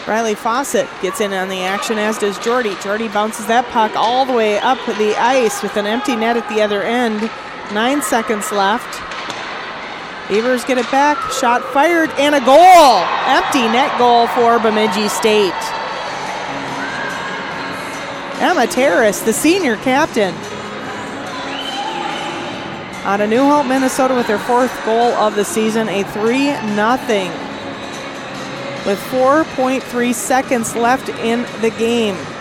Riley Fawcett gets in on the action, as does Jordy. Jordy bounces that puck all the way up the ice with an empty net at the other end. 9 seconds left. Beavers get it back. Shot fired and a goal. Empty net goal for Bemidji State. Emma Terrace, the senior captain, out of New Hope, Minnesota, with their 4th goal of the season, a 3-0. With 4.3 seconds left in the game.